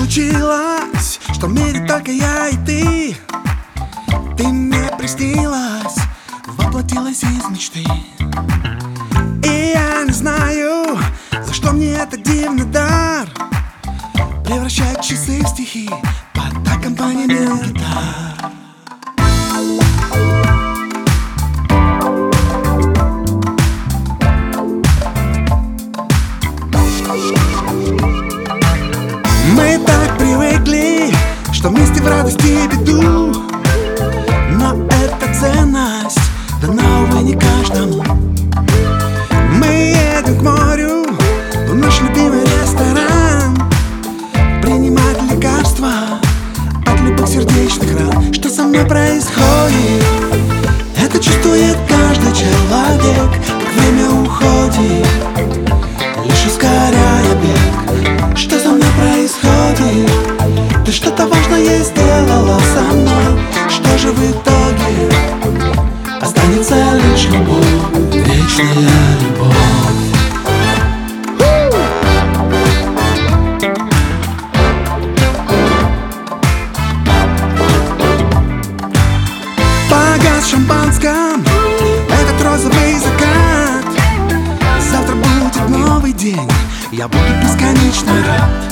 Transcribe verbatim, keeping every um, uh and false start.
случилось, что в мире только я и ты. Ты мне приснилась, воплотилась из мечты. И я не знаю, за что мне этот дивный дар превращать часы в стихи под аккомпанемент гитар. Мы так привыкли, что вместе в радости и беду, но эта ценность дана, увы, не каждому. Мы едем к морю, в наш любимый ресторан, принимать лекарства от любых сердечных ран. Что со мной происходит? Это чувствует каждый человек, как время уходит, лишь ускоряя бег. Что со мной происходит? Ты что-то важное сделала со мной. Что же в итоге? Останется лишь любовь, вечная любовь. Погас в шампанском этот розовый закат. Завтра будет новый день, я буду бесконечно рад.